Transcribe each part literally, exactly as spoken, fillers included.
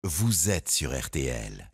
vous êtes sur R T L.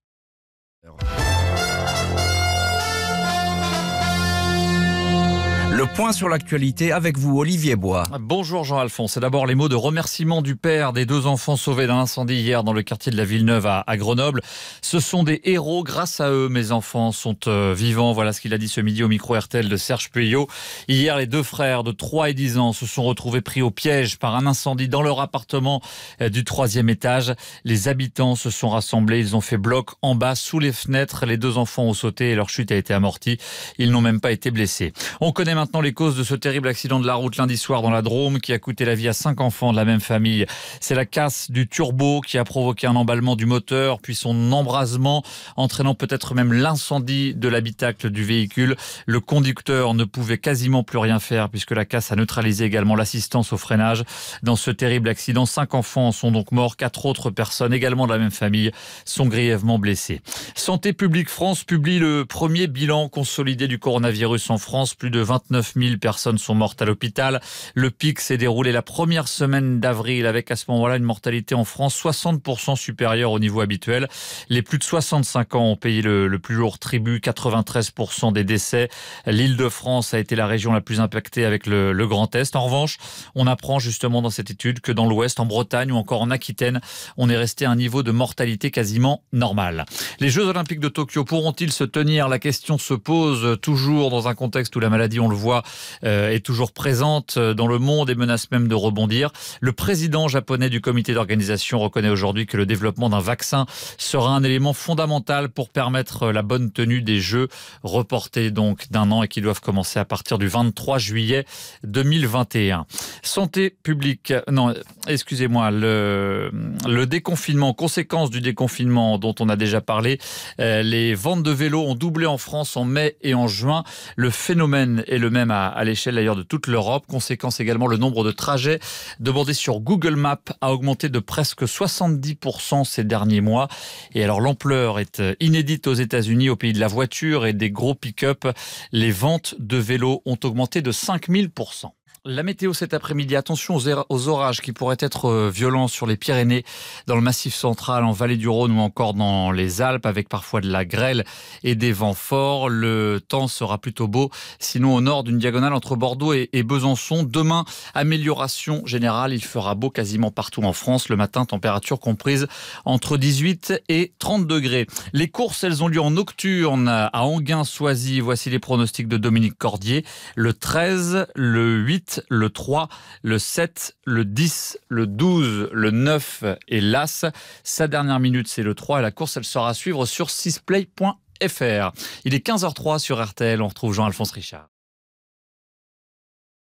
Le point sur l'actualité avec vous, Olivier Bois. Bonjour Jean-Alphonse. C'est d'abord les mots de remerciement du père des deux enfants sauvés d'un incendie hier dans le quartier de la Villeneuve à, à Grenoble. Ce sont des héros. Grâce à eux, mes enfants sont euh, vivants. Voilà ce qu'il a dit ce midi au micro R T L de Serge Puyot. Hier, les deux frères de trois et dix ans se sont retrouvés pris au piège par un incendie dans leur appartement euh, du troisième étage. Les habitants se sont rassemblés. Ils ont fait bloc en bas, sous les fenêtres. Les deux enfants ont sauté et leur chute a été amortie. Ils n'ont même pas été blessés. On connaît maintenant les causes de ce terrible accident de la route lundi soir dans la Drôme qui a coûté la vie à cinq enfants de la même famille. C'est la casse du turbo qui a provoqué un emballement du moteur, puis son embrasement, entraînant peut-être même l'incendie de l'habitacle du véhicule. Le conducteur ne pouvait quasiment plus rien faire puisque la casse a neutralisé également l'assistance au freinage. Dans ce terrible accident, cinq enfants sont donc morts, quatre autres personnes également de la même famille sont grièvement blessées. Santé publique France publie le premier bilan consolidé du coronavirus en France. Plus de vingt-neuf mille personnes sont mortes à l'hôpital. Le pic s'est déroulé la première semaine d'avril avec à ce moment-là une mortalité en France soixante pour cent supérieure au niveau habituel. Les plus de soixante-cinq ans ont payé le, le plus lourd tribut, quatre-vingt-treize pour cent des décès. L'Île-de-France a été la région la plus impactée avec le, le Grand Est. En revanche, on apprend justement dans cette étude que dans l'Ouest, en Bretagne ou encore en Aquitaine, on est resté à un niveau de mortalité quasiment normal. Les Jeux Olympiques de Tokyo pourront-ils se tenir? La question se pose toujours dans un contexte où la maladie, on le voit, euh, est toujours présente dans le monde et menace même de rebondir. Le président japonais du comité d'organisation reconnaît aujourd'hui que le développement d'un vaccin sera un élément fondamental pour permettre la bonne tenue des Jeux, reportés donc d'un an et qui doivent commencer à partir du vingt-trois juillet deux mille vingt et un. Santé publique, non, excusez-moi, le, le déconfinement, conséquence du déconfinement dont on a déjà parlé, euh, les ventes de vélos ont doublé en France en mai et en juin. Le phénomène est le même à, à l'échelle d'ailleurs de toute l'Europe. Conséquence également, le nombre de trajets demandés sur Google Maps a augmenté de presque soixante-dix pour cent ces derniers mois. Et alors l'ampleur est inédite aux États-Unis, au pays de la voiture et des gros pick-up. Les ventes de vélos ont augmenté de cinq mille pour cent. La météo cet après-midi, attention aux orages qui pourraient être violents sur les Pyrénées, dans le Massif central, en Vallée du Rhône ou encore dans les Alpes, avec parfois de la grêle et des vents forts. Le temps sera plutôt beau, sinon au nord d'une diagonale entre Bordeaux et Besançon. Demain, amélioration générale, il fera beau quasiment partout en France. Le matin, température comprise entre dix-huit et trente degrés. Les courses, elles ont lieu en nocturne à Enghien-Soisy. Voici les pronostics de Dominique Cordier. Le treize, le huit, le trois, le sept, le dix, le douze, le neuf et l'As. Sa dernière minute, c'est le trois et la course, elle sera à suivre sur sixplay point f r. Il est quinze heures zéro trois sur R T L. On retrouve Jean-Alphonse Richard.